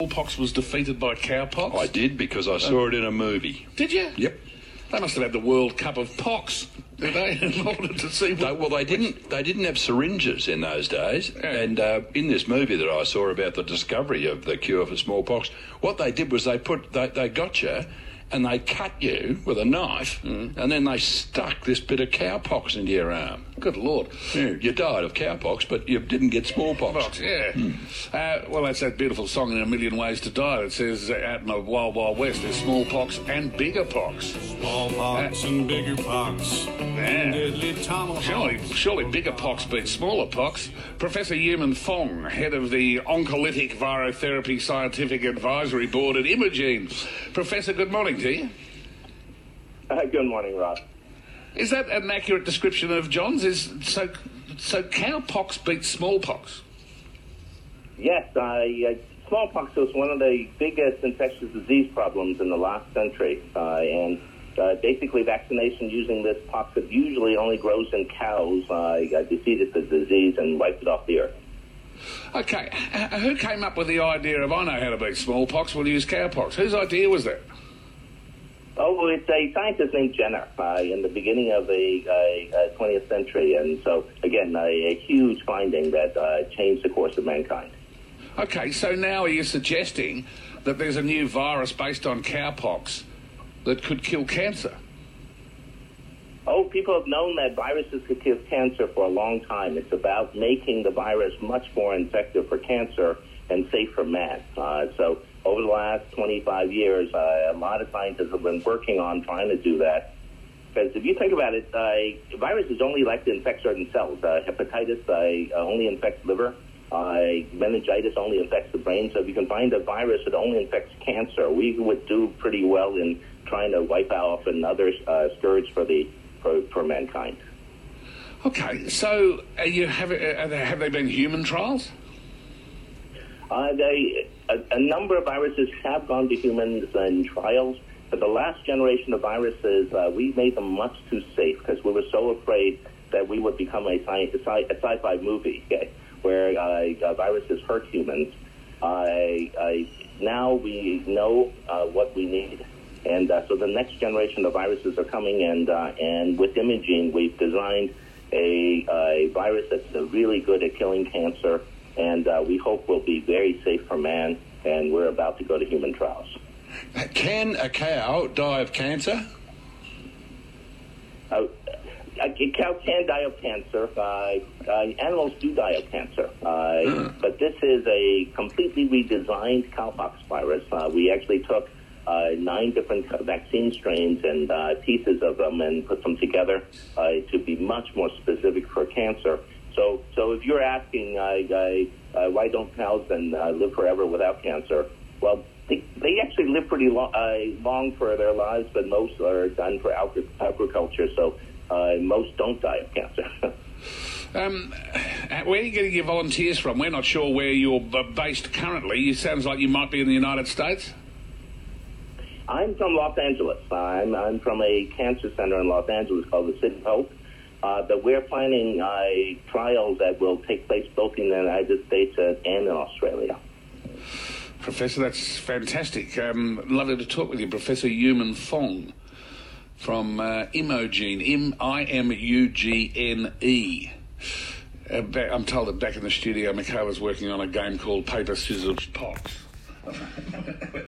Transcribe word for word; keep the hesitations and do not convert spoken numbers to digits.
Smallpox was defeated by cowpox? I did, because I saw it in a movie. Did you? Yep. They must have had the World Cup of pox, did they? In order to see what... They, well, they didn't. They didn't have syringes in those days. Yeah. And uh, in this movie that I saw about the discovery of the cure for smallpox, what they did was they put they, they got you, and they cut you with a knife, mm. and then they stuck this bit of cowpox into your arm. Good Lord. Yeah, you died of cowpox, but you didn't get smallpox. Smallpox, yeah. Mm. Uh, well, that's that beautiful song, In a Million Ways to Die, that says uh, out in the Wild Wild West there's smallpox and bigger pox. Smallpox uh, and bigger pox. Yeah. Deadly tomahawk. Surely, surely bigger pox beats smaller pox. Professor Yuman Fong, head of the Oncolytic Virotherapy Scientific Advisory Board at Imogene. Professor, good morning to you. Uh, good morning, Rob. Is that an accurate description of John's? Is so so cowpox beats smallpox? Yes, uh, uh, smallpox was one of the biggest infectious disease problems in the last century, uh, and uh, basically vaccination using this pox that usually only grows in cows uh, defeated the disease and wiped it off the earth. Okay, uh, who came up with the idea of, I know how to beat smallpox, we'll use cowpox? Whose idea was that? Oh, well, it's a scientist named Jenner uh, in the beginning of the uh, twentieth century, and so, again, a, a huge finding that uh, changed the course of mankind. Okay, so now are you suggesting that there's a new virus based on cowpox that could kill cancer? Oh, people have known that viruses could kill cancer for a long time. It's about making the virus much more effective for cancer and safe for man. Uh, so over the last twenty-five years, uh, a lot of scientists have been working on trying to do that. Because if you think about it, uh, viruses only like to infect certain cells. Uh, hepatitis uh, only infects liver. Uh, meningitis only infects the brain. So if you can find a virus that only infects cancer, we would do pretty well in trying to wipe out another uh, scourge for the for, for mankind. Okay, so are you have, uh, have they been human trials? Uh, they, a, a number of viruses have gone to humans in trials, but the last generation of viruses, uh, we made them much too safe because we were so afraid that we would become a, sci- a, sci- a sci-fi movie, okay, where uh, uh, viruses hurt humans. Uh, uh, now we know uh, what we need, and uh, so the next generation of viruses are coming, and uh, and with Imogene, we've designed a, a virus that's uh, really good at killing cancer, and uh, we hope will be very safe for man, and we're about to go to human trials. Can a cow die of cancer? Uh, a cow can die of cancer. Uh, uh, animals do die of cancer. Uh, mm. But this is a completely redesigned cowpox virus. Uh, we actually took uh, nine different vaccine strains and uh, pieces of them and put them together uh, to be much more specific for cancer. So, so if you're asking uh, uh, why don't cows then uh, live forever without cancer, well, they, they actually live pretty long, uh, long for their lives, but most are done for agriculture, so uh, most don't die of cancer. um, where are you getting your volunteers from? We're not sure where you're based currently. It sounds like you might be in the United States. I'm from Los Angeles. I'm, I'm from a cancer center in Los Angeles called the City of Hope. Uh, but we're planning uh, trials that will take place both in the United States and in Australia. Professor, that's fantastic. Um, lovely to talk with you. Professor Yuman Fong from uh, Imogene, M I M U G N E. Uh, I'm told that back in the studio, Michaela's working on a game called Paper, Scissors, Pox.